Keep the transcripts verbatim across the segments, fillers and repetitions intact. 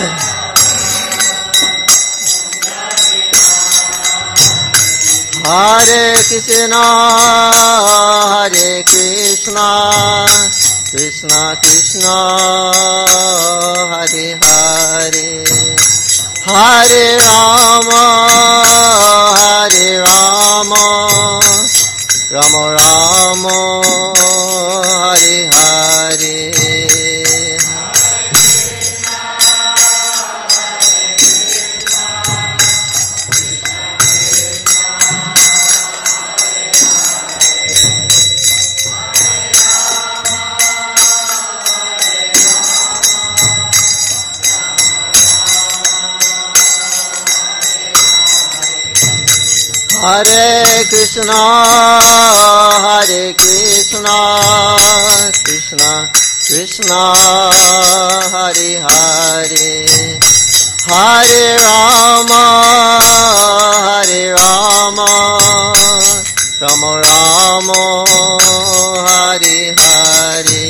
Hare Krishna, Hare Krishna, Krishna Krishna, Hare Hare, Hare Rama, Hare Rama, Rama Rama, Hare Hare. Hare Krishna, Hare Krishna, Krishna Krishna, Hare Hare, Hare Rama, Hare Rama, Rama Rama, Hare Hare.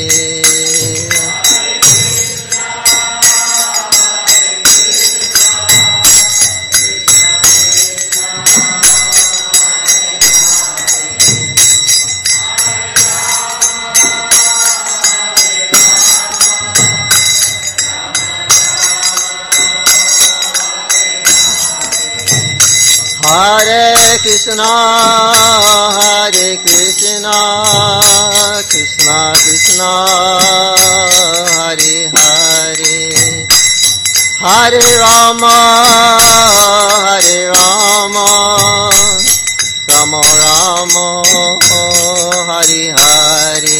Hare Krishna, Hare Krishna, Krishna Krishna, Hare Hare, Hare Rama, Hare Rama, Rama Rama, Hare Hare.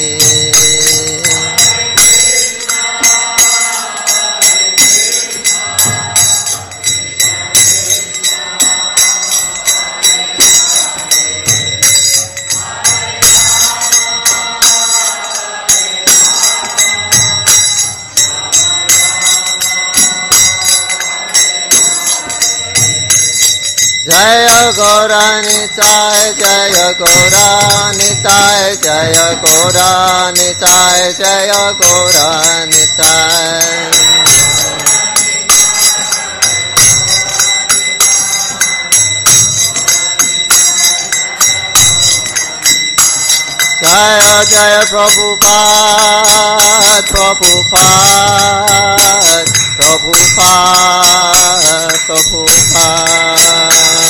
Jaya Gaura Nitai, Jaya Gaura Nitai, Jaya Gaura Nitai, Jaya Gaura Nitai. Jaya Jaya Prabhupada, Prabhupada, Prabhupada, Prabhupada.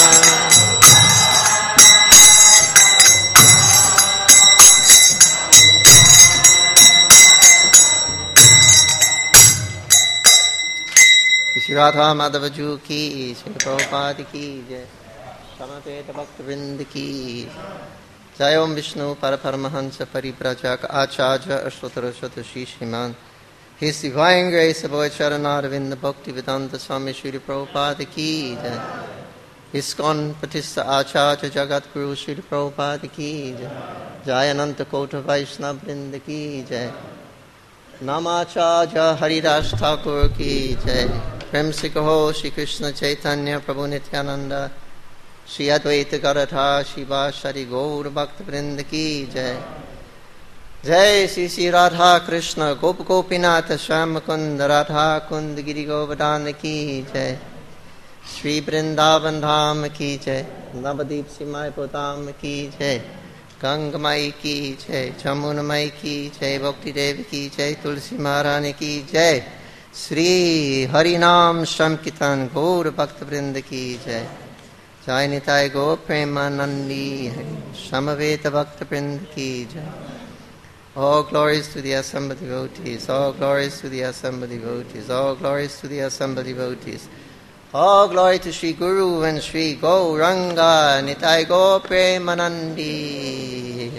Shri Radha Madhava Ju ki, Shri Prabhupada ki, Jai Samaveta Bhakta Vrinda ki. Jai Om Vishnu Paraparamahansa Paribrajak Acharya Ashtottara Shri Shriman. His Divine Grace Abhay Charanaravinda Bhakti Vedanta Swami Shri Prabhupada ki Jai. ISKCON Patista Acharya Jagat Guru Shri Prabhupada ki Jai. Jai Ananta Kota Vaishnava Vrinda ki Jai. Namacharya Haridas Thakur ki Jai. Prem se kaho Shri Krishna Chaitanya Prabhu Nityananda Shri Advaita Garadha Shiva Shri Gaur Bhakta Vrinda ki Jai. Jai Shri Shri Radha Krishna Gop Gopinath Swam Kund Radha Kund Giri Govardhan ki Jai. Shri Vrindavan Dham ki Jai. Navadip Simai Potam ki Jai. Ganga Mai ki Jai. Chamuna Mai ki Jai. Bhakti Devi ki Jai. Tulsi Maharani ki Jai. Shri Harinam Shamkitan Gaur Bhakta Vrinda ki Jai. Jai Nitai Go Premanandi Samaveta Bhakta Vrinda ki Jai. All glories to the assembled devotees, all glories to the assembled devotees, all glories to the assembled devotees. All glory to Sri Guru and Sri Gauranga Nitai Go Premanandi.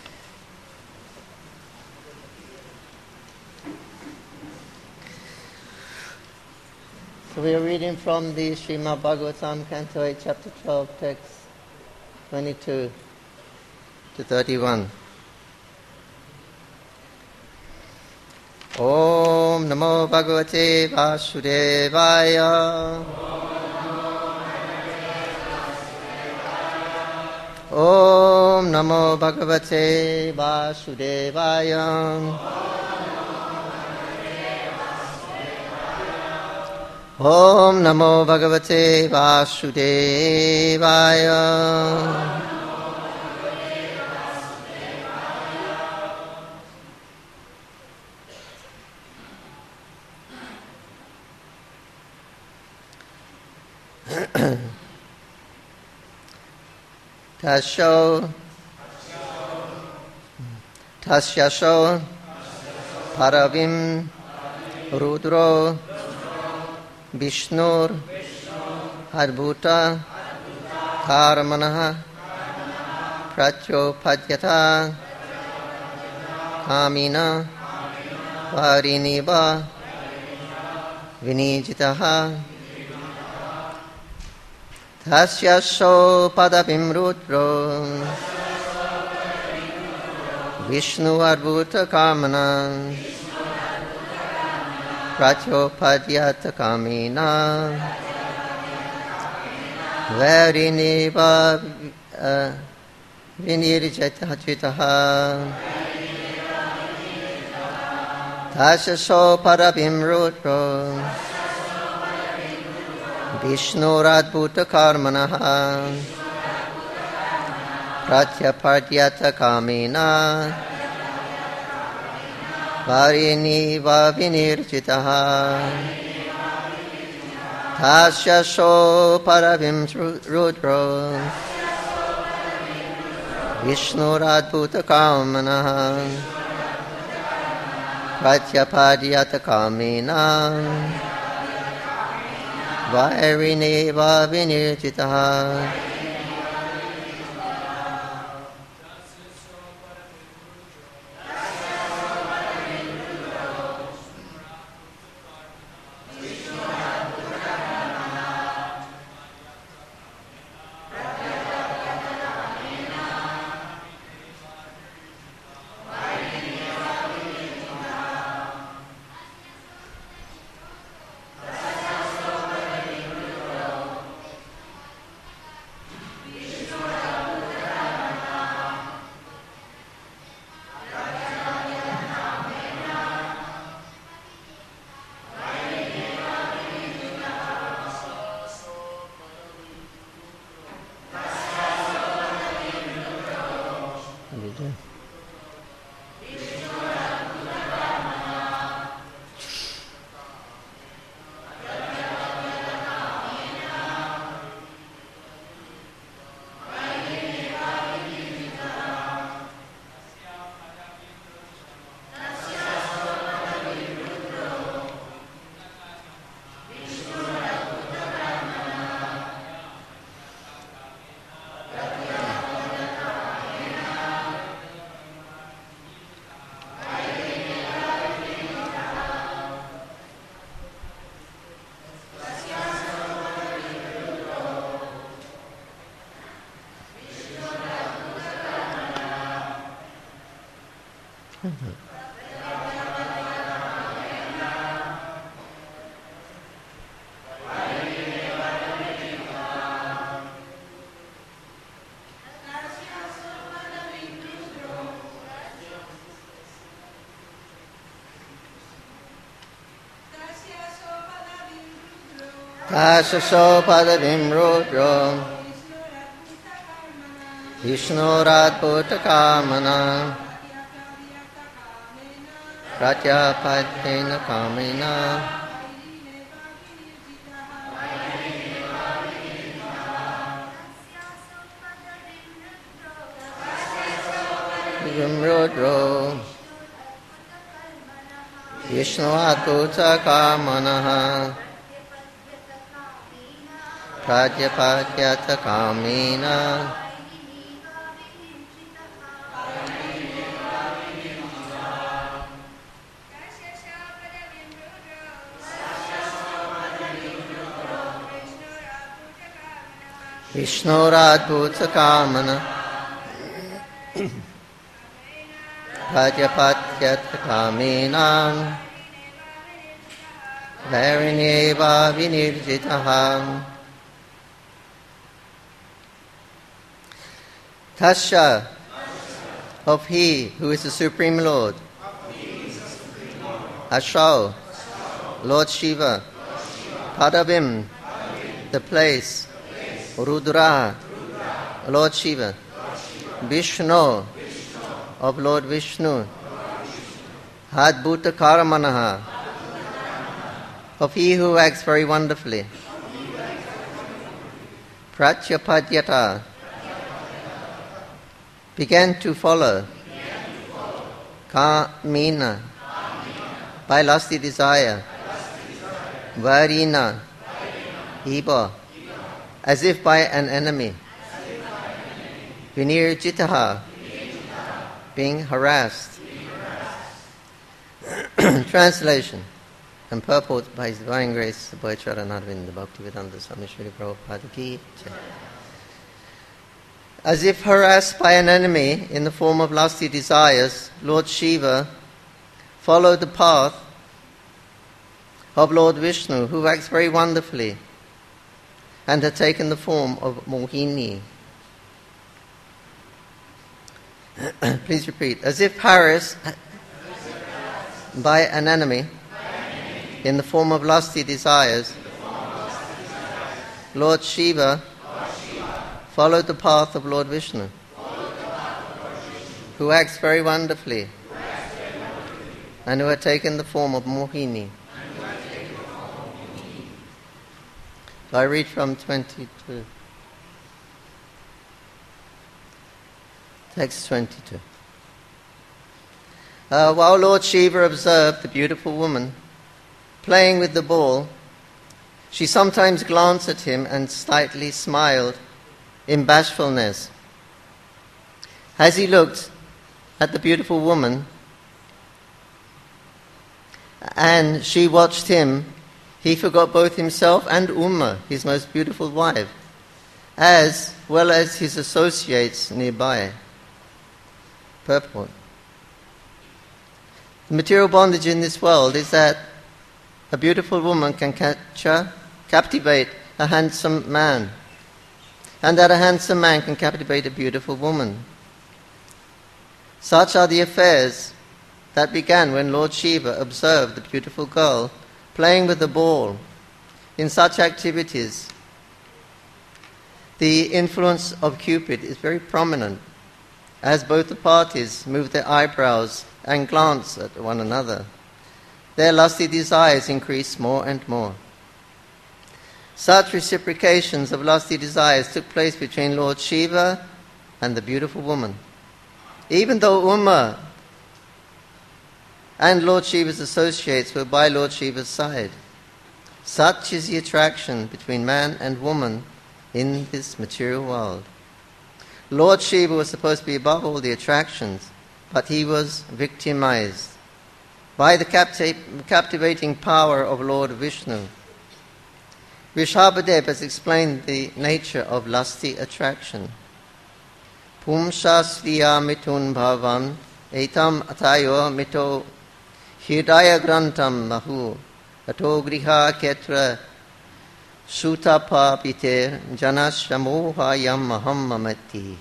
So we are reading from the Srimad Bhagavatam, Canto eight, Chapter twelve, text twenty-two to thirty-one. Om Namo Bhagavate Vasudevaya. Om Namo Bhagavate Vasudevaya. Om Namo Bhagavate Vasudevaya. Tasho Tasyasho Paravim Rudro Vishnur Adbhuta Karmanaha Pratyopadyata Kamina Variniva Vinijitaha Tasyasho Padavim Rudro Vishnu Adbhuta Kamana Pratyopadyata Kamina Varineva Vinirjataha Tasyasho Padavim Rudro Vishnu Adbhuta Karmanaha Pratyapadyata Kamina Varineva Vinirjitaha Tasyasho Paravim Rudro Vishnu Adbhuta Kamana Pratyapadyata Kamina Varineva Vinirjitaha. Tasyasho Padavim Rudro Vishnu Adbhuta Kamana Pratyapadyata Kamina Rudro Vishnu Adbhuta Kamana Pratyapadyata Kamina Vishnu Adbhuta Kamana Pratyapadyata Kamina Varineva Vinirjitaha Tasya of He who is the Supreme Lord, Asho, Lord Shiva, Padavim, the place, Rudra, Lord Shiva, Vishnu, of Lord Vishnu, Adbhuta Karamanaha, of he who acts very wonderfully, Pratyapadyata, began to follow, Kamina, by lusty desire, Varina, Iba, as if by an enemy, Vinirjitaha, being harassed. Translation and purport by His Divine Grace, the Boy Charanarvinda Bhaktivedanta Swami Srila Prabhupada Ki Jai. As if harassed by an enemy in the form of lusty desires, Lord Shiva followed the path of Lord Vishnu, who acts very wonderfully and had taken the form of Mohini. Please repeat. As if harassed by an enemy in the form of lusty desires, Lord Shiva followed the path of Lord Vishnu, who acts very wonderfully and who had taken the form of Mohini. I read from twenty-two. Text twenty-two. Uh, while Lord Shiva observed the beautiful woman playing with the ball, she sometimes glanced at him and slightly smiled in bashfulness. As he looked at the beautiful woman and she watched him, he forgot both himself and Uma, his most beautiful wife, as well as his associates nearby. Purport. The material bondage in this world is that a beautiful woman can capture, captivate a handsome man, and that a handsome man can captivate a beautiful woman. Such are the affairs that began when Lord Shiva observed the beautiful girl playing with the ball. In such activities, the influence of Cupid is very prominent, as both the parties move their eyebrows and glance at one another. Their lusty desires increase more and more. Such reciprocations of lusty desires took place between Lord Shiva and the beautiful woman. Even though Uma and Lord Shiva's associates were by Lord Shiva's side, such is the attraction between man and woman in this material world. Lord Shiva was supposed to be above all the attractions, but he was victimized by the capti- captivating power of Lord Vishnu. Vrishabhadev has explained the nature of lusty attraction. Pumsasriya mitun bhavan etam atayo mito hridaya grantam mahu ato griha ketra sutapa piter janashamoha yam maham mamati.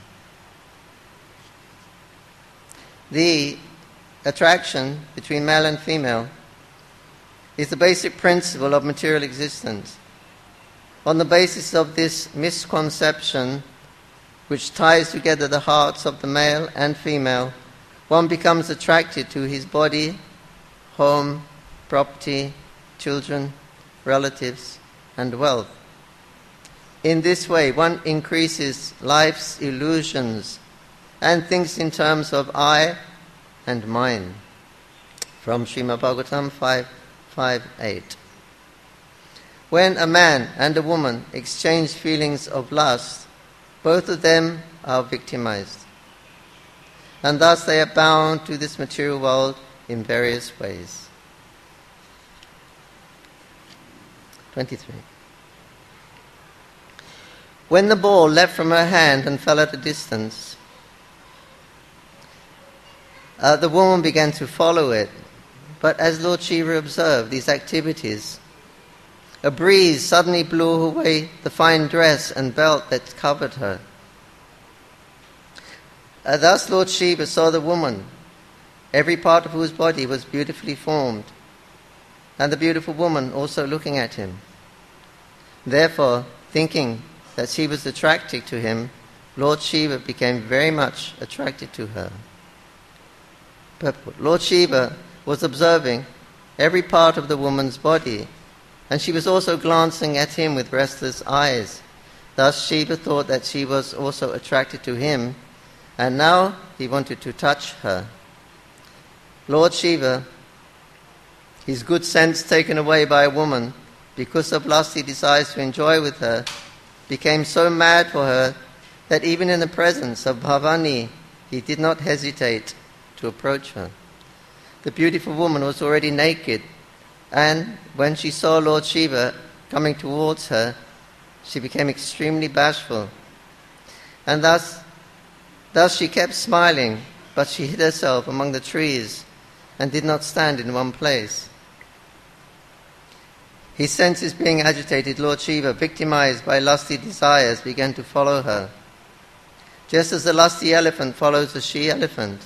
The attraction between male and female is the basic principle of material existence. On the basis of this misconception, which ties together the hearts of the male and female, one becomes attracted to his body, home, property, children, relatives, and wealth. In this way, one increases life's illusions and thinks in terms of I and mine. From Srimad Bhagavatam five five eight. When a man and a woman exchange feelings of lust, both of them are victimized, and thus they are bound to this material world in various ways. twenty-three. When the ball leapt from her hand and fell at a distance, uh, the woman began to follow it. But as Lord Shiva observed these activities, a breeze suddenly blew away the fine dress and belt that covered her. Uh, thus Lord Shiva saw the woman, every part of whose body was beautifully formed, and the beautiful woman also looking at him. Therefore, thinking that she was attracted to him, Lord Shiva became very much attracted to her. Purport. Lord Shiva was observing every part of the woman's body, and she was also glancing at him with restless eyes. Thus Shiva thought that she was also attracted to him, and now he wanted to touch her. Lord Shiva, his good sense taken away by a woman because of lust he desires to enjoy with her, became so mad for her that even in the presence of Bhavani he did not hesitate to approach her. The beautiful woman was already naked, and when she saw Lord Shiva coming towards her, she became extremely bashful. And thus, thus she kept smiling, but she hid herself among the trees and did not stand in one place. His senses being agitated, Lord Shiva, victimized by lusty desires, began to follow her, just as the lusty elephant follows the she-elephant.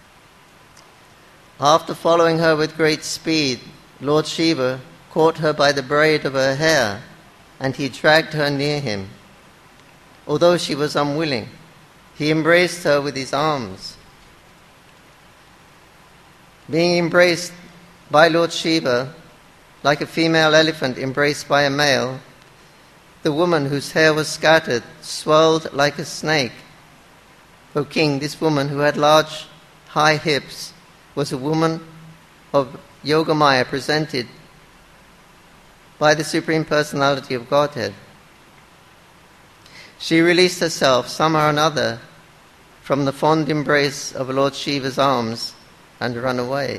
After following her with great speed, Lord Shiva caught her by the braid of her hair, and he dragged her near him. Although she was unwilling, he embraced her with his arms. Being embraced by Lord Shiva, like a female elephant embraced by a male, the woman whose hair was scattered swelled like a snake. O king, this woman who had large, high hips was a woman of Yogamaya presented by the Supreme Personality of Godhead. She released herself somehow or another from the fond embrace of Lord Shiva's arms and ran away.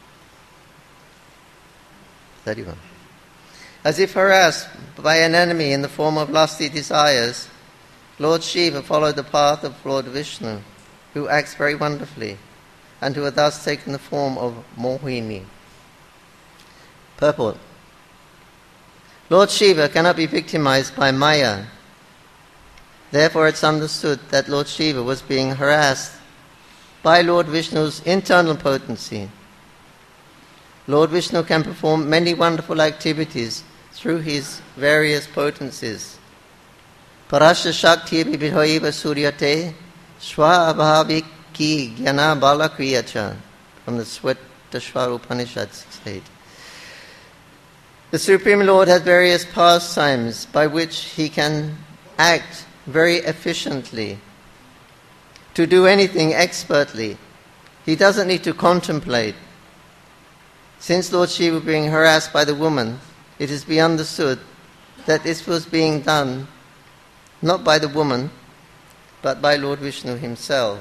thirty-one. As if harassed by an enemy in the form of lusty desires, Lord Shiva followed the path of Lord Vishnu, who acts very wonderfully, and who had thus taken the form of Mohini. Purport. Lord Shiva cannot be victimized by Maya. Therefore it's understood that Lord Shiva was being harassed by Lord Vishnu's internal potency. Lord Vishnu can perform many wonderful activities through his various potencies. Parasya Shakti Vibhaiva Suryate Swa Abhavik Ki Gyana Bala Kriyacha, from the Svetashwara Upanishad six eight. The Supreme Lord has various pastimes by which he can act very efficiently. To do anything expertly, he doesn't need to contemplate. Since Lord Shiva was being harassed by the woman, it is to be understood that this was being done not by the woman, but by Lord Vishnu himself.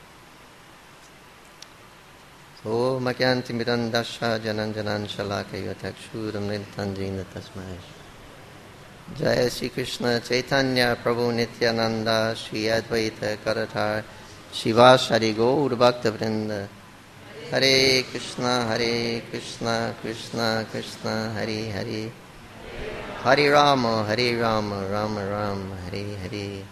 So Makyanti Mirandasha Janan Janan Shalakaya Takshuram Nitanjina Tasmai. Jaya Sri Krishna Chaitanya Prabhu Nityananda Sri Advaita Karathar Shiva Shari Gaur Bhakta Vrinda. Hare Krishna Hare Krishna Krishna Krishna Hare Hare Hare Rama Hare Rama Rama Rama Hare Hare.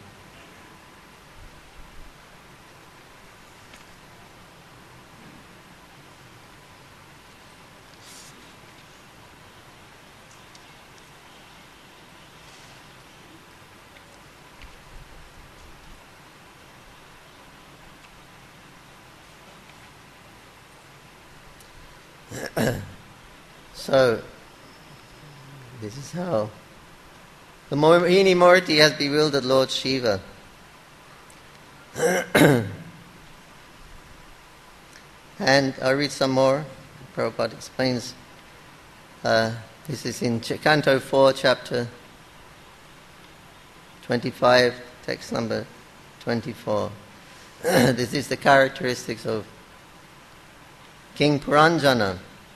So, this is how the Mohini Murti has bewildered Lord Shiva. And I'll read some more. Prabhupada explains. Uh, this is in Ch- Canto four, chapter twenty-five, text number twenty-four. This is the characteristics of King Puranjana.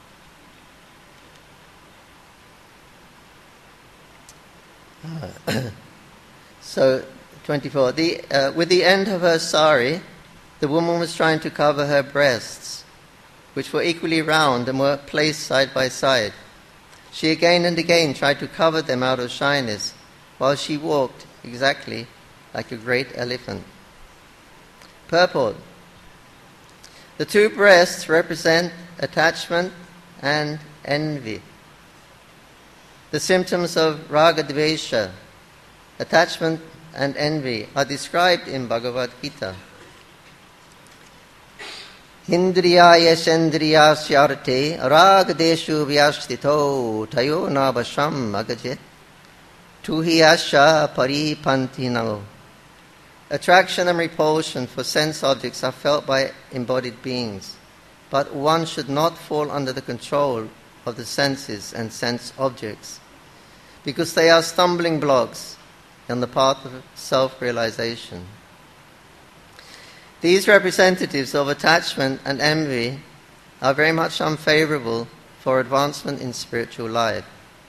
Uh, so, twenty-four. The, uh, with the end of her sari, the woman was trying to cover her breasts, which were equally round and were placed side by side. She again and again tried to cover them out of shyness, while she walked exactly like a great elephant. Purport. The two breasts represent attachment and envy. The symptoms of raga dvesha, attachment and envy, are described in Bhagavad Gita. Indriya yasendriya syarte raga deshu vyastito tayo nabasham agajit tuhi asha paripantino. Attraction and repulsion for sense objects are felt by embodied beings, but one should not fall under the control of the senses and sense objects, because they are stumbling blocks on the path of self-realization. These representatives of attachment and envy are very much unfavorable for advancement in spiritual life.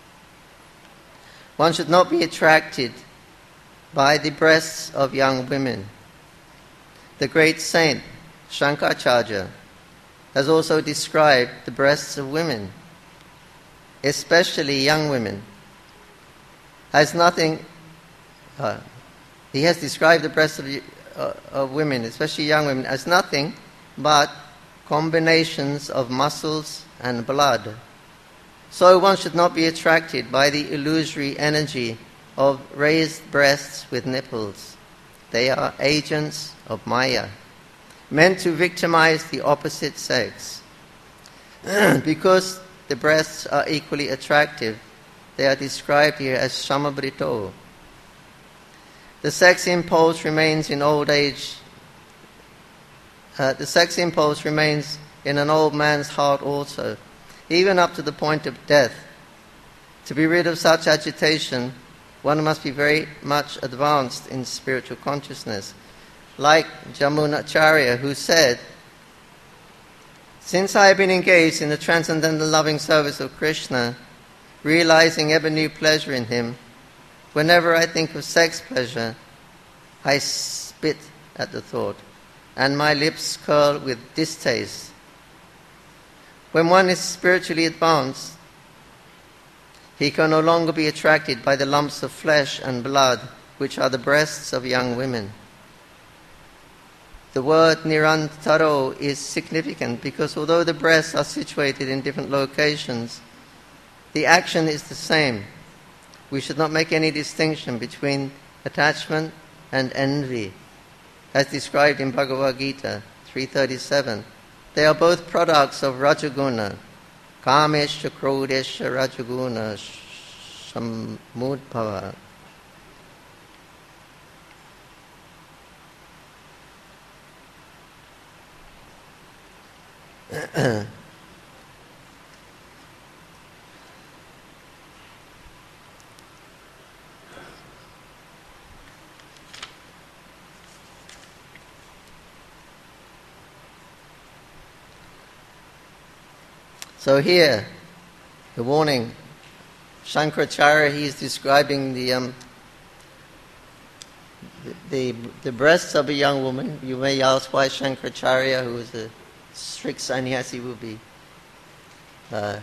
One should not be attracted by the breasts of young women. The great saint Shankaracharya has also described the breasts of women, especially young women, as nothing. Uh, he has described the breasts of, uh, of women, especially young women, as nothing but combinations of muscles and blood. So one should not be attracted by the illusory energy of raised breasts with nipples. They are agents of Maya, meant to victimize the opposite sex. Because the breasts are equally attractive, they are described here as shamabrito. The sex impulse remains in old age. Uh, the sex impulse remains in an old man's heart also, even up to the point of death. To be rid of such agitation, one must be very much advanced in spiritual consciousness, like Jamunacharya, who said, "Since I have been engaged in the transcendental loving service of Krishna, realizing ever new pleasure in him, whenever I think of sex pleasure, I spit at the thought, and my lips curl with distaste." When one is spiritually advanced, he can no longer be attracted by the lumps of flesh and blood, which are the breasts of young women. The word nirantaro is significant because although the breasts are situated in different locations, the action is the same. We should not make any distinction between attachment and envy, as described in Bhagavad Gita three thirty-seven. They are both products of Rajaguna. Kamesha Krodesha Rajaguna Samudbhava. So here, the warning, Shankaracharya, he is describing the, um, the, the the breasts of a young woman. You may ask why Shankaracharya, who is a strict sannyasi, will be uh,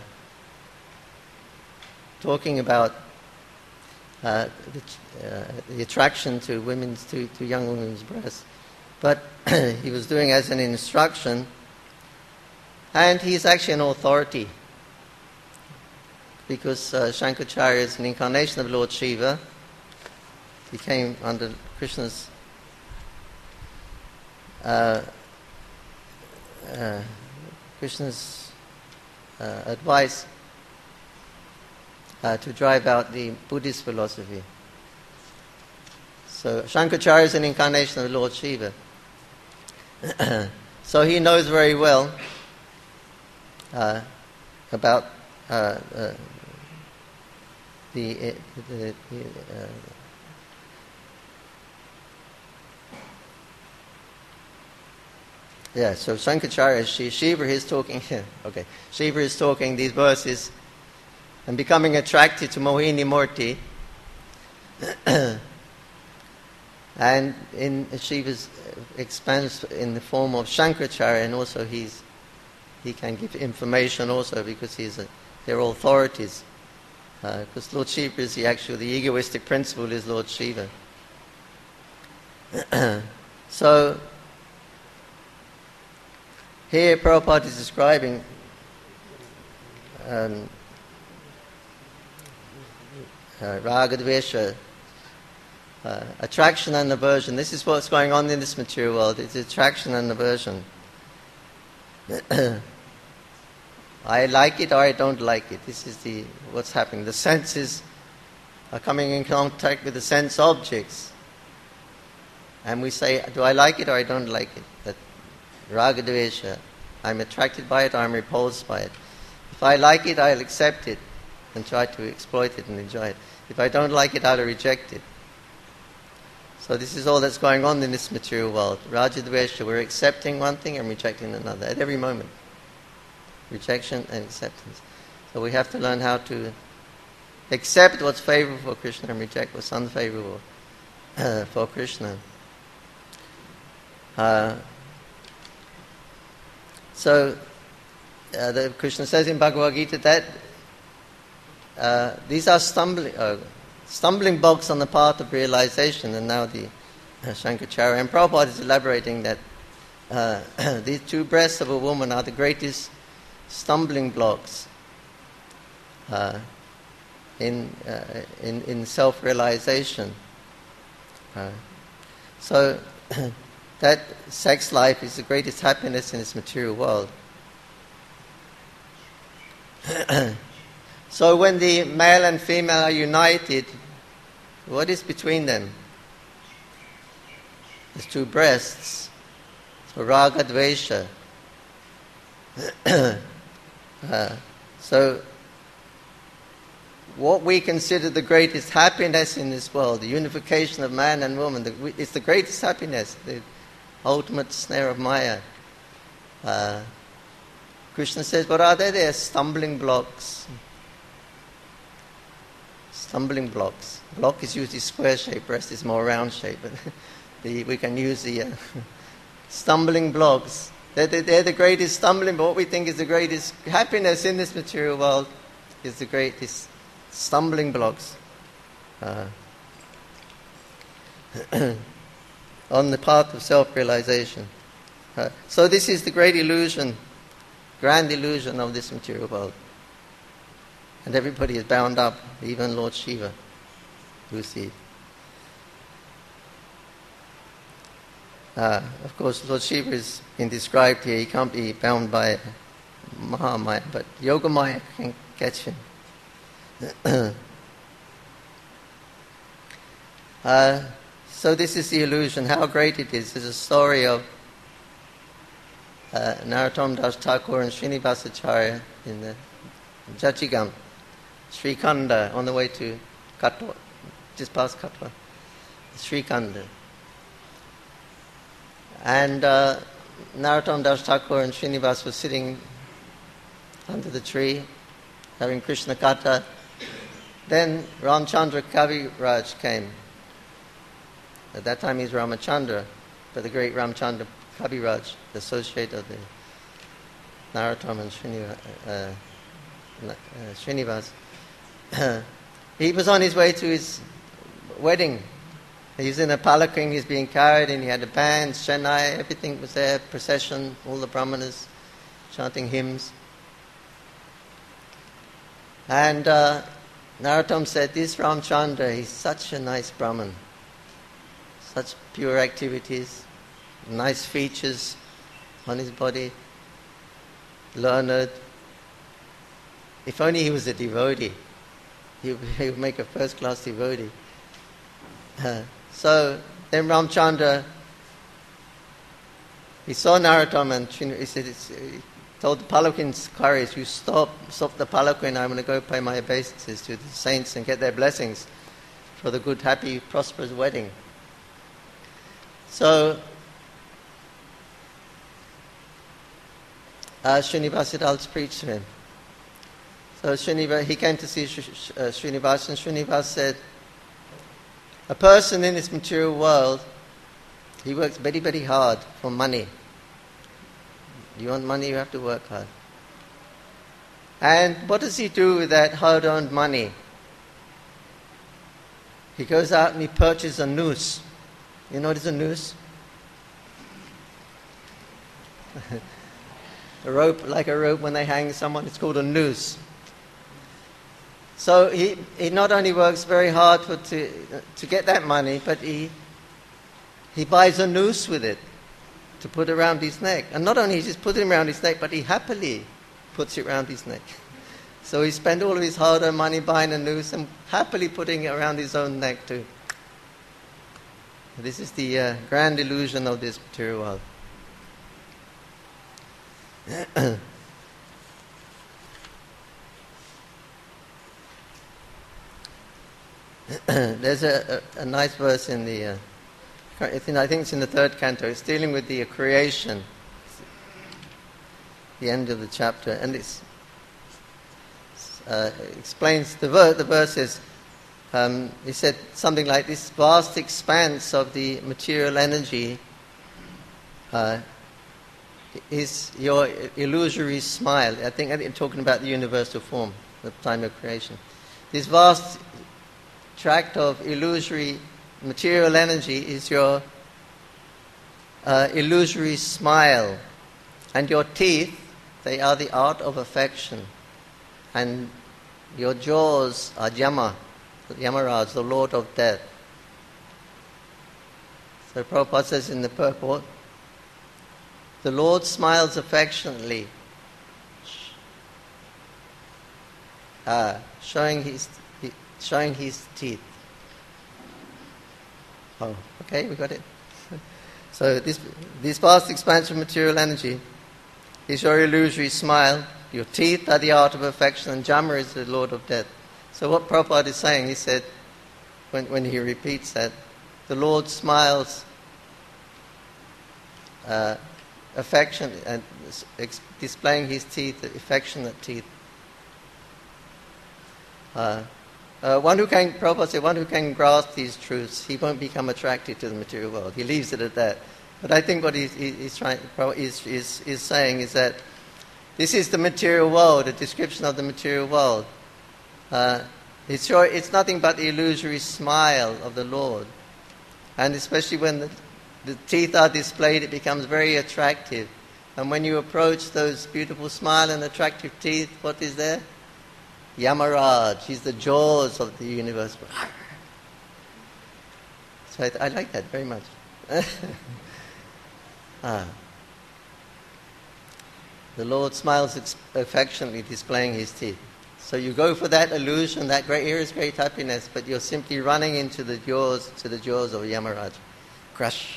talking about uh, the, uh, the attraction to women's to, to young women's breasts. But he was doing as an instruction. And he's actually an authority because uh, Shankaracharya is an incarnation of Lord Shiva. He came under Krishna's uh, uh, Krishna's uh, advice uh, to drive out the Buddhist philosophy. So Shankaracharya is an incarnation of Lord Shiva. So he knows very well Uh, about uh, uh, the, uh, the, the uh, yeah. So Shankaracharya, Shiva is talking. Okay, Shiva is talking these verses and becoming attracted to Mohini Murti, and in Shiva's expands in the form of Shankaracharya, and also he's. He can give information also because he's a, they're all authorities. Uh, because Lord Shiva is the actual, the egoistic principle is Lord Shiva. So, here Prabhupada is describing um, uh, raga, dvesha, uh, attraction and aversion. This is what's going on in this material world. It's attraction and aversion. I like it or I don't like it. This is the what's happening. The senses are coming in contact with the sense objects. And we say, do I like it or I don't like it? That raga, dvesha. I'm attracted by it or I'm repulsed by it. If I like it, I'll accept it and try to exploit it and enjoy it. If I don't like it, I'll reject it. So this is all that's going on in this material world. Raga, dvesha. We're accepting one thing and rejecting another at every moment. Rejection and acceptance. So we have to learn how to accept what's favorable for Krishna and reject what's unfavorable uh, for Krishna. Uh, so uh, the Krishna says in Bhagavad Gita that uh, these are stumbling uh, stumbling blocks on the path of realization, and now the uh, Shankaracharya and Prabhupada is elaborating that uh, these two breasts of a woman are the greatest stumbling blocks uh, in, uh, in in self-realization. Uh, so that sex life is the greatest happiness in this material world. So when the male and female are united, what is between them? There's two breasts. So raga, dvesha. Uh, so, what we consider the greatest happiness in this world, the unification of man and woman, the, it's the greatest happiness, the ultimate snare of Maya. Uh, Krishna says, what are they? They are stumbling blocks. Stumbling blocks. Block is usually square shape, breast is more round shape. But the, we can use the uh, stumbling blocks. They're, they're the greatest stumbling, but what we think is the greatest happiness in this material world is the greatest stumbling blocks uh, on the path of self-realization. Uh, so this is the great illusion, grand illusion of this material world. And everybody is bound up, even Lord Shiva, you see. Uh, of course, Lord Shiva is been described here. He can't be bound by Mahamaya, but Yogamaya can catch him. uh, so this is the illusion. How great it is. There's a story of uh, Narottam Das Thakur and Srinivasacharya in the Jachigam, Srikanda, on the way to Katwa, just past Katwa, Srikanda. And uh, Narottam Das Thakur and Srinivas were sitting under the tree, having Krishna Katha. Then Ramchandra Kaviraj came. At that time he's Ramachandra, but the great Ramchandra Kaviraj, the associate of the Narottam and Srinivas. Uh, uh, Srinivas. He was on his way to his wedding. He's in a palanquin, he's being carried, and he had a band, Chennai, everything was there, procession, all the brahmanas chanting hymns. And uh, Narottam said, this Ramchandra, he's such a nice Brahman, such pure activities, nice features on his body, learned. If only he was a devotee, he would, he would make a first-class devotee. Uh, so then Ramchandra, he saw Narottam and he said, it's, he told the palanquin's carriers, you stop, stop the palanquin, I'm going to go pay my obeisances to the saints and get their blessings for the good, happy, prosperous wedding. So uh, Srinivas said, I'll preach to him. So Srinivas, he came to see uh, Srinivas, and Srinivas said, a person in this material world, he works very, very hard for money. You want money, you have to work hard. And what does he do with that hard-earned money? He goes out and he purchases a noose. You know what is a noose? A rope, like a rope when they hang someone, it's called a noose. So he, he not only works very hard for, to, to get that money, but he, he buys a noose with it to put around his neck. And not only he just puts it around his neck, but he happily puts it around his neck. So he spent all of his hard-earned money buying a noose and happily putting it around his own neck too. This is the uh, grand illusion of this material world. There's a, a, a nice verse in the, uh, I think it's in the third canto. It's dealing with the uh, creation, the end of the chapter, and it's uh, explains the verse. The verse is, um, he said something like this: vast expanse of the material energy uh, is your illusory smile. I think I'm talking about the universal form, the time of creation. This vast tract of illusory material energy is your uh, illusory smile, and your teeth, they are the art of affection, and your jaws are Yama, Yamaraj, the Lord of Death. So Prabhupada says in the purport, the Lord smiles affectionately, uh, showing his showing his teeth. Oh, okay, we got it. So this this vast expansion of material energy is your illusory smile. Your teeth are the art of affection, and Jama is the Lord of Death. So what Prabhupada is saying, he said, when, when he repeats that, the Lord smiles uh, affection and ex- displaying his teeth, affectionate teeth. Uh, Uh, one who can, Prabhupada said, one who can grasp these truths, he won't become attracted to the material world. He leaves it at that. But I think what he's, he's trying, is, is, is saying is that this is the material world, a description of the material world. Uh, it's, sure, it's nothing but the illusory smile of the Lord. And especially when the, the teeth are displayed, it becomes very attractive. And when you approach those beautiful smile and attractive teeth, what is there? Yamaraj, he's the jaws of the universe. So I, I like that very much. ah. The Lord smiles ex- affectionately, displaying his teeth. So you go for that illusion, that great here is great happiness, but you're simply running into the jaws, to the jaws of Yamaraj. Crush.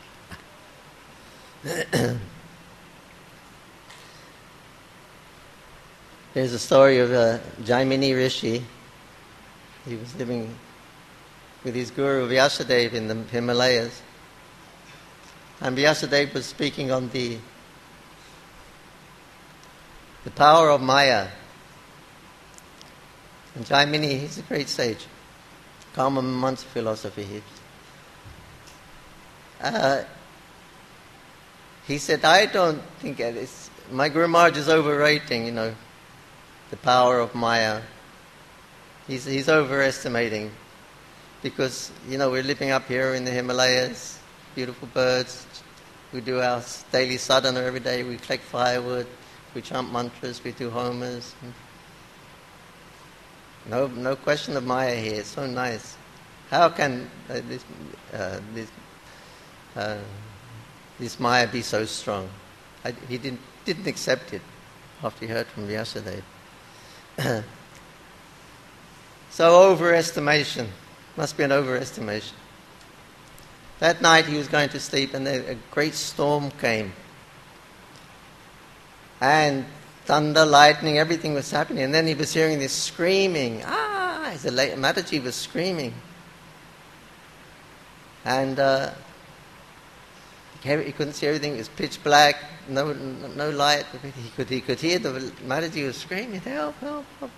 There's a story of uh, Jaimini Rishi. He was living with his guru Vyasadeva in the Himalayas. And Vyasadeva was speaking on the, the power of Maya. And Jaimini, he's a great sage. Karma Mimamsa philosophy. He, uh, he said, I don't think it is, my Guru Maharaj is overrating, you know, the power of Maya. He's, he's overestimating, because, you know, we're living up here in the Himalayas, beautiful birds. We do our daily sadhana every day. We collect firewood, we chant mantras, we do homas. No, no question of Maya here. It's so nice. How can uh, this, uh, this, uh, this Maya be so strong? I, he didn't didn't accept it after he heard from Vyasadeva. So overestimation, must be an overestimation. That night he was going to sleep, and a great storm came. And thunder, lightning, everything was happening. And then he was hearing this screaming. Ah! As the Mataji was screaming. And uh, he couldn't see everything. It was pitch black, no no light. He could he could hear the Mataji was screaming, help, help, help.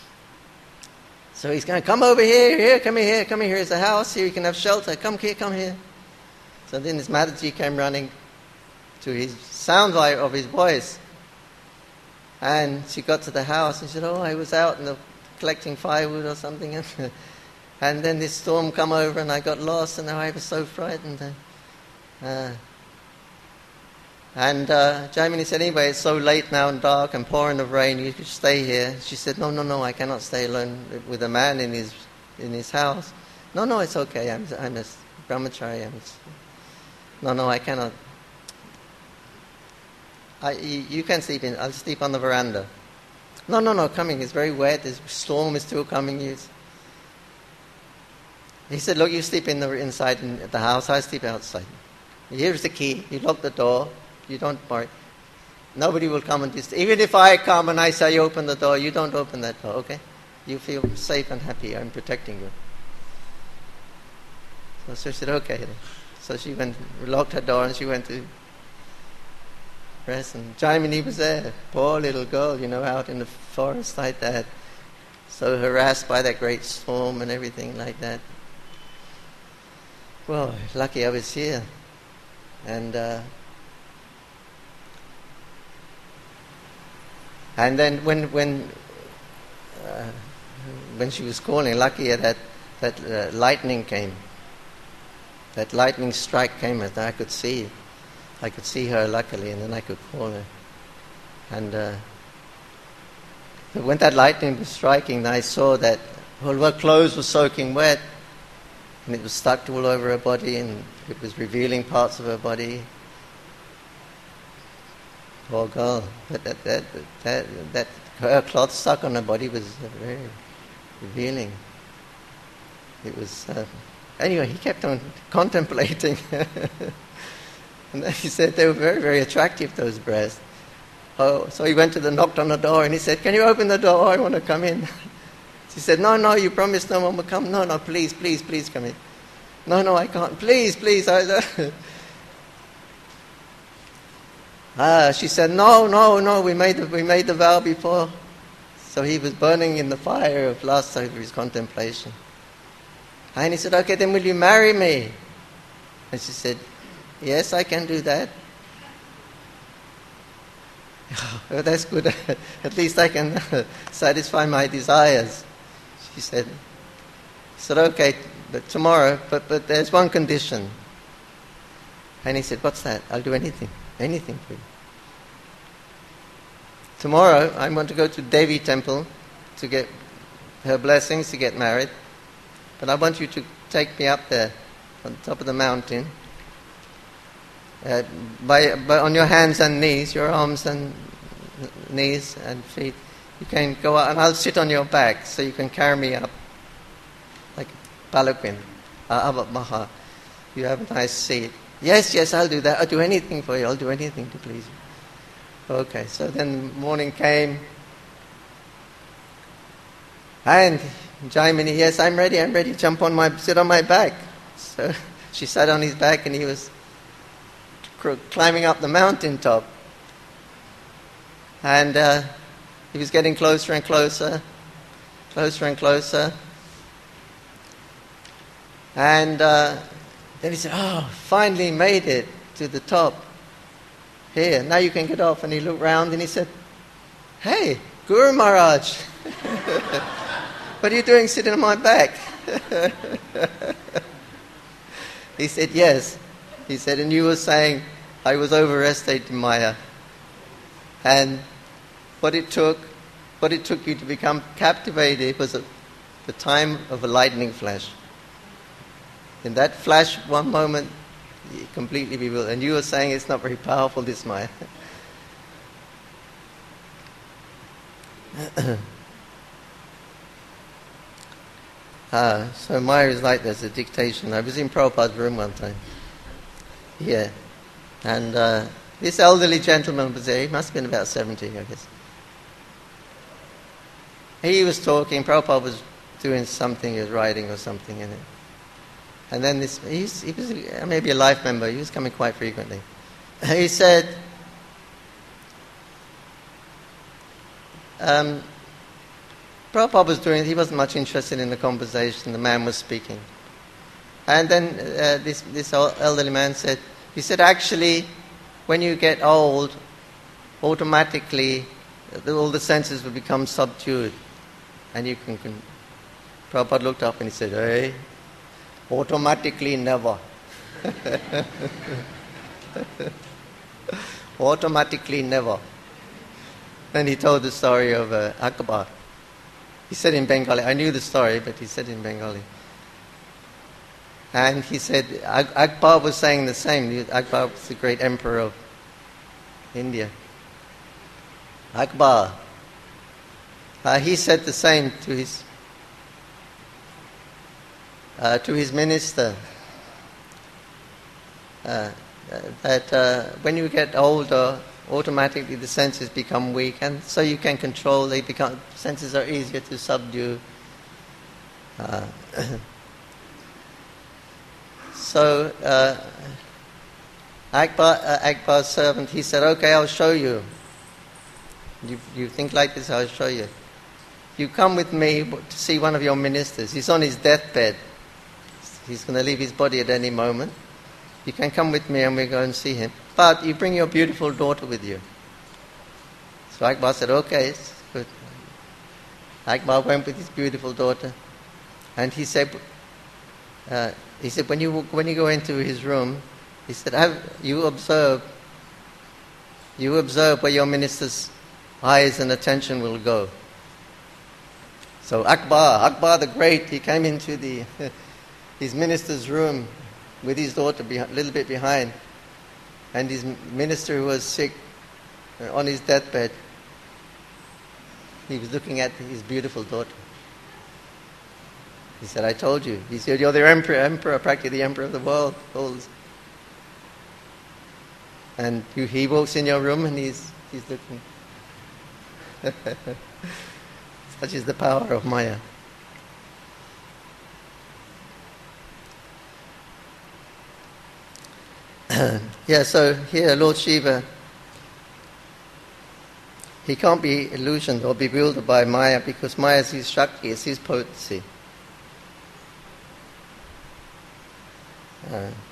So he's going, come over here, here, come here, come here. Here's a house, here you can have shelter. Come here, come here. So then this Mataji came running to his sound of his voice. And she got to the house and she said, oh, I was out in the, collecting firewood or something. And then this storm come over and I got lost and I was so frightened. Uh, And uh, Jaimini said, anyway, it's so late now and dark and pouring of rain, you should stay here. She said, no, no, no, I cannot stay alone with a man in his in his house. No, no, it's okay, I'm, I'm a brahmachari. I'm a, no, no, I cannot. I, you, you can sleep in, I'll sleep on the veranda. No, no, no, coming, it's very wet, the storm is still coming. He said, look, you sleep in the inside in the house, I sleep outside. Here's the key, you lock the door, you don't worry. Nobody will come and disturb. Even if I come and I say open the door, you don't open that door, okay? You feel safe and happy, I'm protecting you. So she said, okay then. So she went, locked her door and she went to rest. And Jaimini was there, poor little girl, you know, out in the forest like that. So harassed by that great storm and everything like that. Well, lucky I was here. And uh, and then when when uh, when she was calling, lucky that that uh, lightning came. That lightning strike came, and I could see, I could see her luckily, and then I could call her. And uh, when that lightning was striking, I saw that all her clothes were soaking wet, and it was stuck all over her body, and it was revealing parts of her body. Poor girl, that that that that, that her cloth stuck on her body was very revealing. It was. Uh, Anyway, he kept on contemplating. And then he said they were very, very attractive, those breasts. Oh, so he went to the, knocked on the door and he said, can you open the door? I want to come in. She said, no, no, you promised no one would come. No, no, please, please, please come in. No, no, I can't. Please, please. I, ah, she said, no, no, no, we made, the, we made the vow before. So he was burning in the fire of lust over his contemplation. And he said, okay, then will you marry me? And she said, yes, I can do that. Oh, that's good. At least I can satisfy my desires. She said, he said, okay, but tomorrow, but, but there's one condition. And he said, what's that? I'll do anything, anything for you. Tomorrow, I want to go to Devi temple to get her blessings to get married. But I want you to take me up there, on top of the mountain, uh, by, by on your hands and knees, your arms and knees and feet. You can go out, and I'll sit on your back, so you can carry me up, like palanquin. Uh, Maha, you have a nice seat. Yes, yes, I'll do that. I'll do anything for you. I'll do anything to please you. Okay, so then morning came, and Jaimini, yes, I'm ready, I'm ready, jump on my, sit on my back. So she sat on his back and he was cr- climbing up the mountain top. And uh, he was getting closer and closer, closer and closer. And uh, then he said, oh, finally made it to the top. Here, now you can get off. And he looked round and he said, hey, Guru Maharaj. What are you doing sitting on my back? He said, yes. He said, and you were saying I was overestimating Maya. And what it took, what it took you to become captivated was a, the time of a lightning flash. In that flash, one moment, you completely bewildered. And you were saying it's not very powerful, this Maya. Ah, so Maya is like this, a dictation. I was in Prabhupada's room one time. Yeah. And uh, this elderly gentleman was there. He must have been about seventy, I guess. He was talking. Prabhupada was doing something. He was writing or something in it. And then this, he's, he was maybe a life member. He was coming quite frequently. He said, um, Prabhupada was doing, he wasn't much interested in the conversation, the man was speaking. And then uh, this, this elderly man said, he said, actually, when you get old, automatically all the senses will become subdued. And you can, can Prabhupada looked up and he said, hey, automatically never. automatically never. Then he told the story of uh, Akbar. He said in Bengali, I knew the story, but he said in Bengali. And he said, Ak- Akbar was saying the same. Akbar was the great emperor of India. Akbar. Uh, he said the same to his uh, to his minister. Uh, that uh, when you get older, automatically the senses become weak, and so you can control. They become senses are easier to subdue. Uh, so uh, Akbar, uh, Akbar's servant, he said, "Okay, I'll show you. You, you think like this? I'll show you. You come with me to see one of your ministers. He's on his deathbed. He's going to leave his body at any moment. You can come with me and we'll go and see him. But you bring your beautiful daughter with you." So Akbar said, "Okay, it's good." Akbar went with his beautiful daughter, and he said, uh, "He said when you when you go into his room, he said, have, you observe, you observe where your minister's eyes and attention will go." So Akbar, Akbar the Great, he came into the his minister's room with his daughter a little bit behind, and his minister who was sick uh, on his deathbed, he was looking at his beautiful daughter. He said, "I told you." He said, "You're the emperor, emperor, practically the emperor of the world." And you, he walks in your room and he's he's looking. Such is the power of Maya. Yeah, so here Lord Shiva, he can't be illusioned or bewildered by Maya, because Maya is his Shakti, it's his potency. Uh,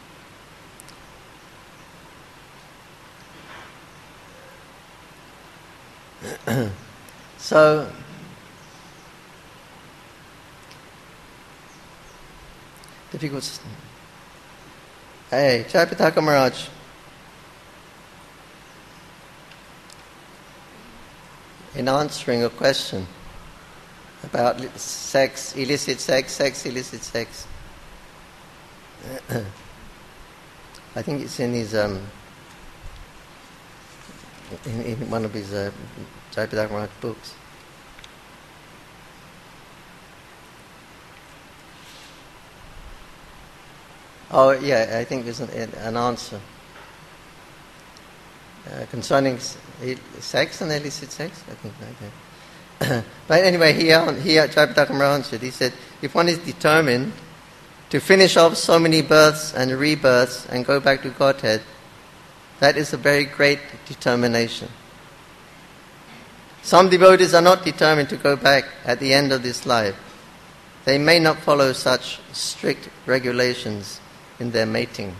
so difficult. Hey, Jayapataka Maharaj. In answering a question about sex, illicit sex, sex, illicit sex, I think it's in his um, in, in one of his uh, Jayapataka Maharaj books. Oh, yeah, I think there's an, an answer uh, concerning sex and illicit sex, I think like that. But anyway, he, he Jayapataka Maharaj answered. He said, if one is determined to finish off so many births and rebirths and go back to Godhead, that is a very great determination. Some devotees are not determined to go back at the end of this life. They may not follow such strict regulations in their mating.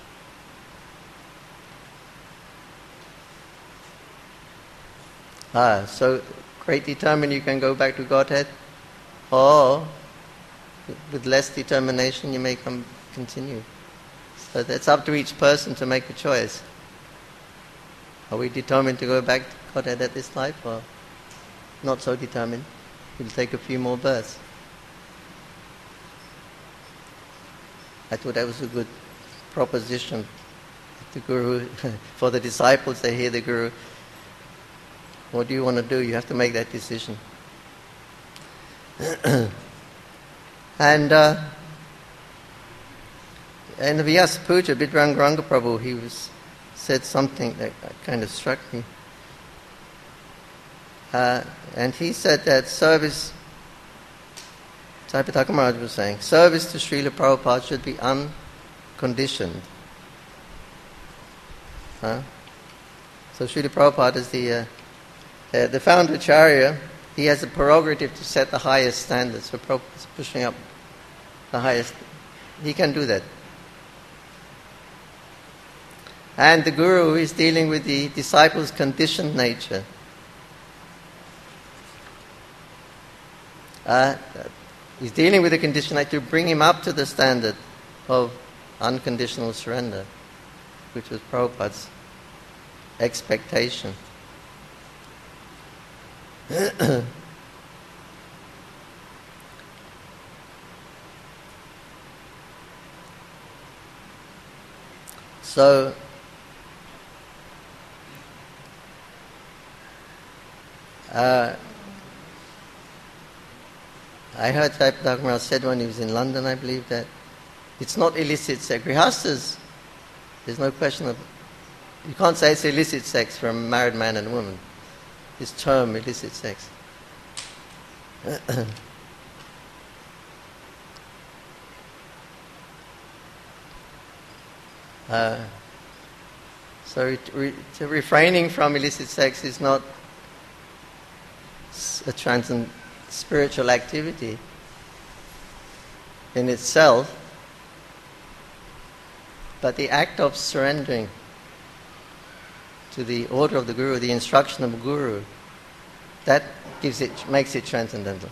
Ah, so great determined you can go back to Godhead, or with less determination you may come continue. So that's up to each person to make a choice. Are we determined to go back to Godhead at this life, or not so determined? We'll take a few more births. I thought that was a good proposition. The Guru, for the disciples, they hear the Guru, what do you want to do? You have to make that decision. and uh, in the Vyasa Puja, Bidrangaranga Prabhu, he was said something that kind of struck me. Uh, and he said that service, Jayapataka Maharaj was saying, service to Srila Prabhupada should be unconditioned. Huh? So Srila Prabhupada is the, uh, uh, the founder Acharya. He has a prerogative to set the highest standards. So Prabhupada is pushing up the highest. He can do that. And the Guru is dealing with the disciples' conditioned nature. Uh, he's dealing with the conditioned nature to bring him up to the standard of unconditional surrender, which was Prabhupada's expectation. So, uh, I heard Dharma Maharaj said when he was in London, I believe, that it's not illicit sex. Grihastas, there's no question of, you can't say it's illicit sex for a married man and a woman. This term, illicit sex. uh, so re- re- refraining from illicit sex is not a transcendent spiritual activity in itself, but the act of surrendering to the order of the Guru, the instruction of the Guru, that gives it, makes it transcendental.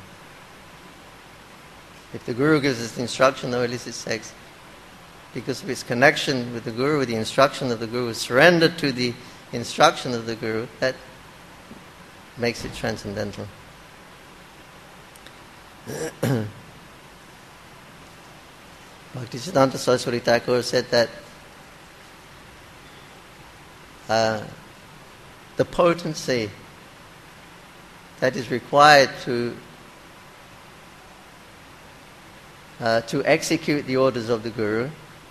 If the Guru gives us the instruction, no illicit sex, because of its connection with the Guru, with the instruction of the Guru, surrender to the instruction of the Guru, that makes it transcendental. Bhaktisiddhanta Saraswati Thakur said that uh, the potency that is required to uh, to execute the orders of the Guru,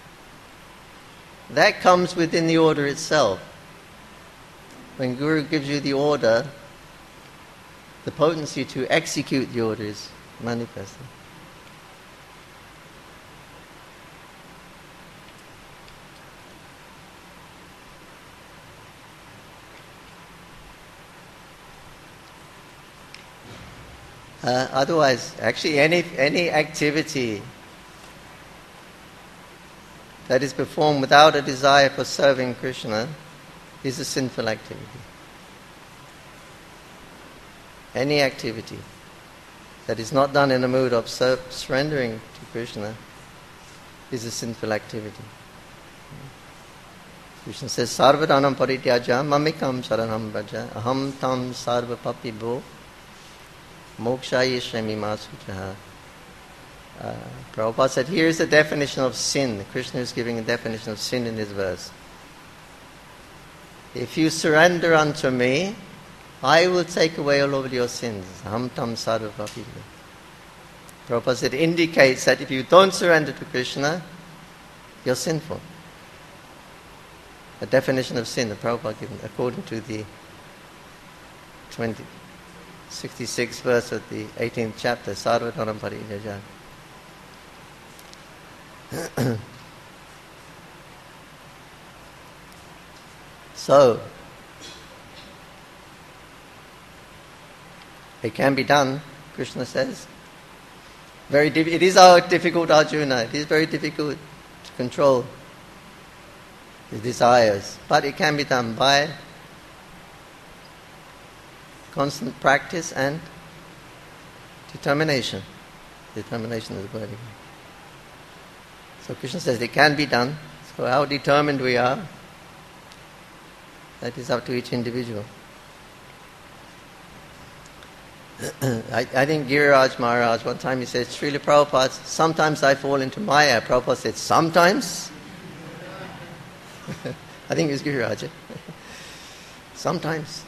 that comes within the order itself. When Guru gives you the order, the potency to execute the order is manifested. Uh, otherwise, actually, any any activity that is performed without a desire for serving Krishna is a sinful activity. Any activity that is not done in a mood of sur- surrendering to Krishna is a sinful activity. Krishna says, Sarvadanam parityaja mamikam saranam braja aham tam sarva papibo mokshaye shemi masujaha. Uh, Prabhupada said, here is the definition of sin. Krishna is giving a definition of sin in this verse. If you surrender unto me, I will take away all of your sins. Aham tam sarva papibo. Prabhupada said, indicates that if you don't surrender to Krishna, you're sinful. A definition of sin that Prabhupada given according to the twenty, sixty-sixth verse of the eighteenth chapter, Sarvadhanam Parijaja. So, it can be done, Krishna says. Very diff- it is our difficult, Arjuna. It is very difficult to control the desires, but it can be done by constant practice and determination. Determination is the word. So Krishna says it can be done. So how determined we are, that is up to each individual. I, I think Giriraj Maharaj, one time he said, Srila Prabhupada, sometimes I fall into Maya. Prabhupada said, sometimes? I think it was Giriraj. Sometimes.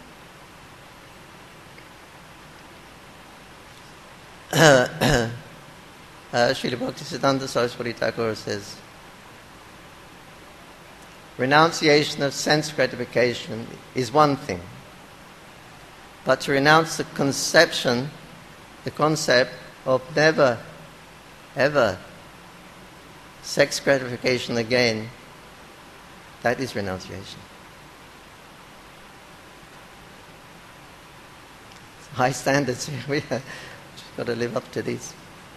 uh, Srila Bhaktisiddhanta Saraswati Thakur says, renunciation of sense gratification is one thing, but to renounce the conception, the concept of never, ever sex gratification again, that is renunciation. High standards. We have just got to live up to these.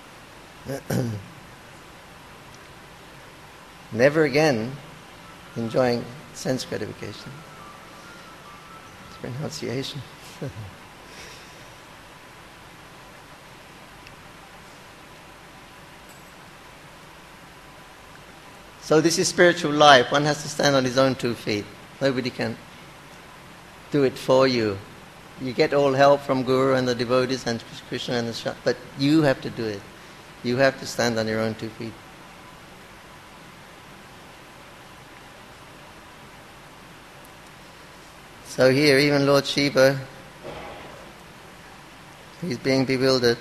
Never again enjoying sense gratification. It's renunciation. So this is spiritual life. One has to stand on his own two feet. Nobody can do it for you. You get all help from Guru and the devotees and Krishna and the Shah, but you have to do it. You have to stand on your own two feet. So here, even Lord Shiva, he's being bewildered.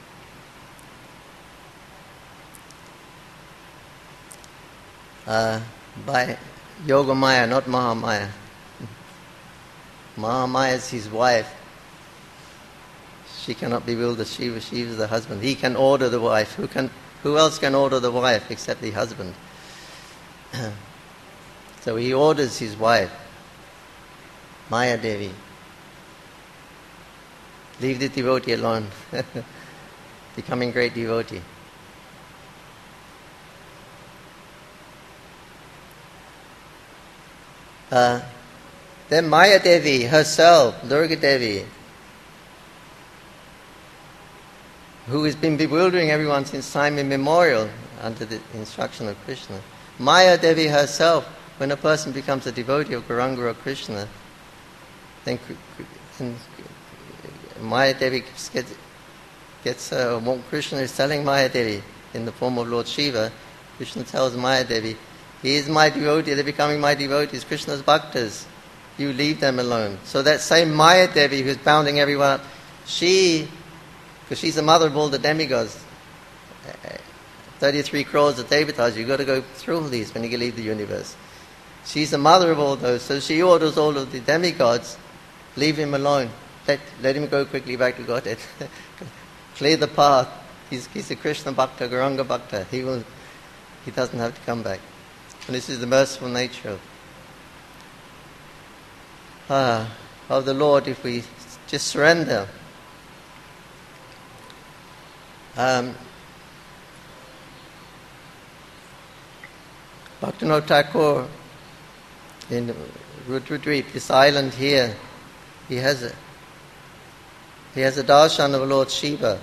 Uh, by Yogamaya, not Mahamaya. Mahamaya is his wife. She cannot bewilder Shiva. Shiva is the husband. He can order the wife. Who can? Who else can order the wife except the husband? So he orders his wife, Maya Devi. Leave the devotee alone. Becoming great devotee. Uh, then Maya Devi herself, Durga Devi, who has been bewildering everyone since time immemorial under the instruction of Krishna. Maya Devi herself, when a person becomes a devotee of Gauranga or Krishna, then, then Maya Devi gets, gets uh, what Krishna is telling Maya Devi in the form of Lord Shiva. Krishna tells Maya Devi, he is my devotee, they're becoming my devotees, Krishna's bhaktas. You leave them alone. So that same Maya Devi who's bounding everyone up, she, because she's the mother of all the demigods, thirty-three crores of devatas, you've got to go through all these when you leave the universe. She's the mother of all those, so she orders all of the demigods, leave him alone. Let, let him go quickly back to Godhead. Clear the path. He's, he's a Krishna Bhakta, Gauranga Bhakta. He, will, he doesn't have to come back. And this is the merciful nature of, ah, of the Lord if we just surrender. Um, Bhaktivinoda Thakur in Rudradweep, this island here, he has a he has a darshan of Lord Shiva.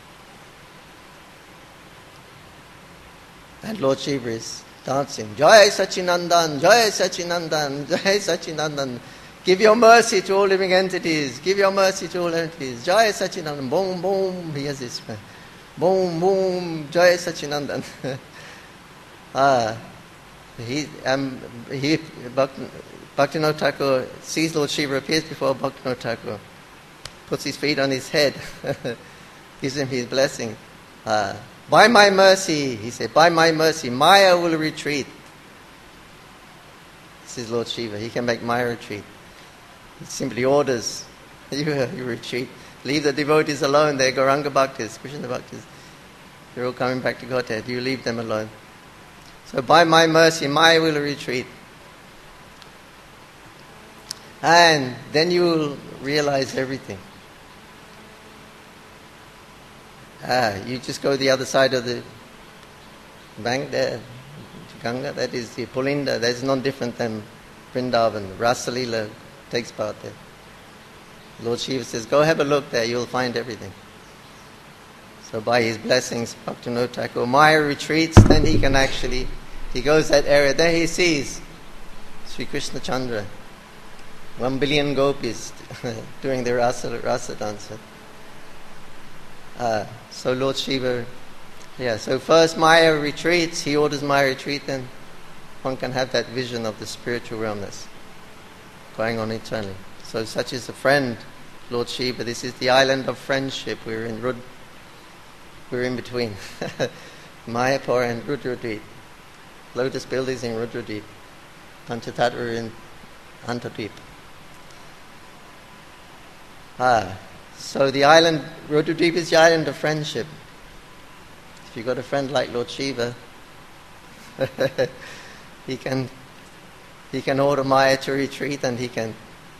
And Lord Shiva is dancing. Jai Sachinandan, Jai Sachinandan, Jai Sachinandan. Give your mercy to all living entities. Give your mercy to all entities. Jai Sachinandan. Boom, boom. He has this. Boom, boom. Jai Sachinandan. ah, he, um, he, Bhaktivinoda Thakur sees Lord Shiva appears before Bhaktivinoda Thakur, puts his feet on his head, gives him his blessing. Ah, by my mercy, he said, by my mercy, Maya will retreat. This is Lord Shiva. He can make Maya retreat. He simply orders, you, you retreat. Leave the devotees alone. They're Gauranga Bhaktas, Krishna Bhaktas. They're all coming back to Godhead. You leave them alone. So by my mercy, Maya will retreat. And then you will realize everything. Ah, you just go the other side of the bank there, Ganga, that is the Pulinda, that's not different than Vrindavan. Rasalila takes part there. Lord Shiva says, go have a look there, you'll find everything. So by his blessings, Bhaktivinoda Thakur, Maya retreats, then he can actually, he goes that area, there he sees Sri Krishna Chandra, one billion gopis doing their rasa, rasa dance. Uh, so Lord Shiva, yeah, so first Maya retreats, he orders Maya retreat, then one can have that vision of the spiritual realmness going on eternally. So such is the friend, Lord Shiva. This is the island of friendship. We're in Rud, we're in between Mayapur and Rudradweep. Lotus buildings in Rudradweep. Panchatattva in Antadweep. Ah, so the island, Rudradweep is the island of friendship. If you've got a friend like Lord Shiva, he can he can order Maya to retreat, and he can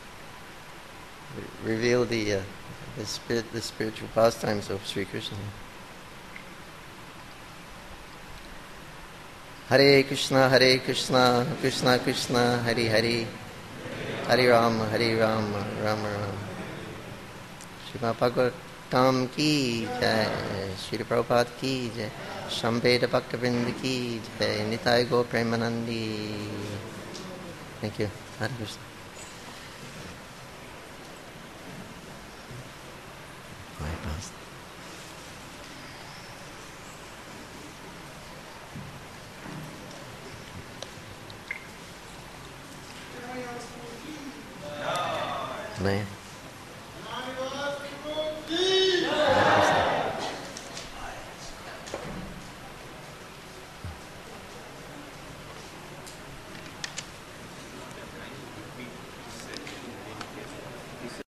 re- reveal the uh, the spirit, the spiritual pastimes of Sri Krishna. Hare Krishna, Hare Krishna, Krishna Krishna, Hare Hare, Hare Rama, Hare Rama, Rama Rama. Srimad Bhagavatam ki jai, Srila Prabhupada ki jai, Shambheda Bhaktivinoda ki jai, Nitai Gaur Premanandi. Thank you. Hare Krishna. नहीं